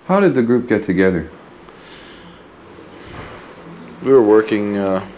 How did the group get together? We were working,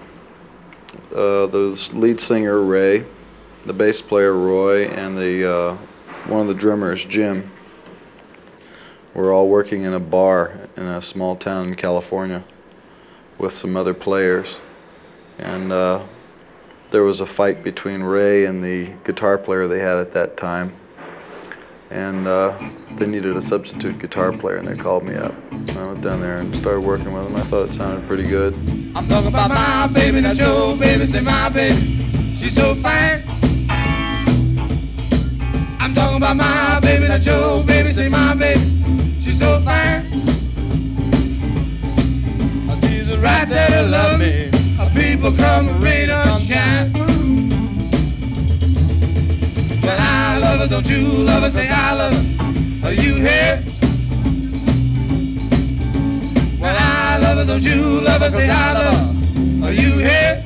the lead singer, Ray, the bass player, Roy, and one of the drummers, Jim. We're all working in a bar in a small town in California with some other players. And there was a fight between Ray and the guitar player they had at that time. And they needed a substitute guitar player, and they called me up. I went down there and started working with them. I thought it sounded pretty good. I'm talking about my baby, not your baby, say my baby, she's so fine. I'm talking about my baby, not your baby, say my baby, she's so fine. She's right there to love me, people come rain or shine. Well, I love her, don't you love her, say I love her, are you here? Well, I love her, don't you love her, say I love her, are you here?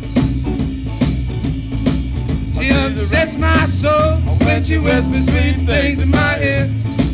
She upsets my soul when she whispers sweet things in my ear.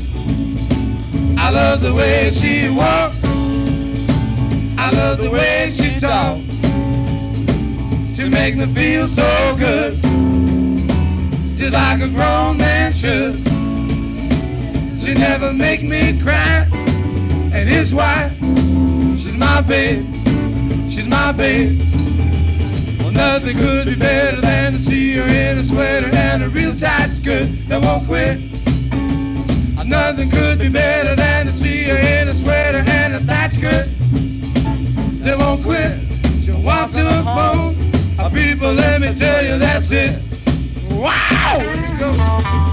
I love the way she walks, I love the way she talks. She make me feel so good, just like a grown man should. She never make me cry, and it's why she's my babe, she's my babe. Well, nothing could be better than to see her in a sweater and a real tight skirt that won't quit. Nothing could be better than to see her in a sweater and a tight skirt that won't quit. She'll walk to her phone, people, let me tell you, that's it. Wow! Here you go.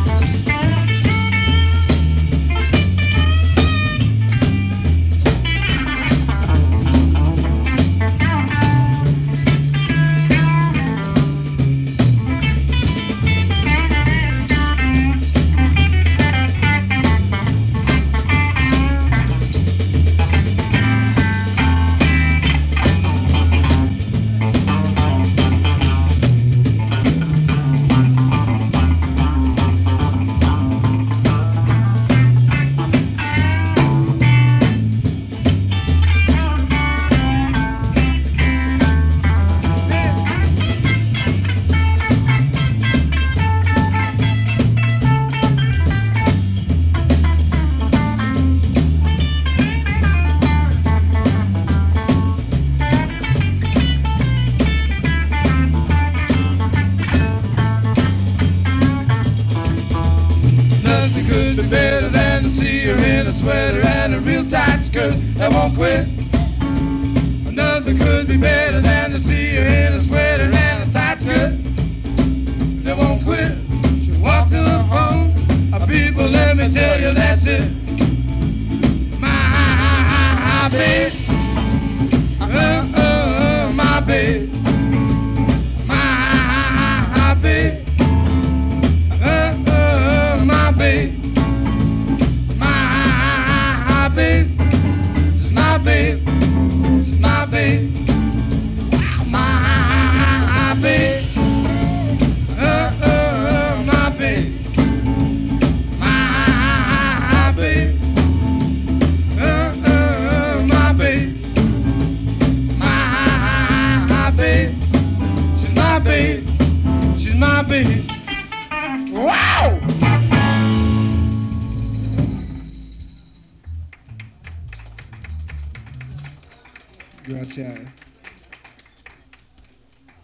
Better than to see her in a sweater and a real tight skirt that won't quit. Nothing could be better than to see her in a sweater and a tight skirt that won't quit. She walked to her home, people, let me tell you, that's it. My babe, my babe, my babe, my babe. She's my babe, she's my babe, my babe, my babe, my babe, my babe, my babe, she's my babe, she's my babe. Wow! Grazie.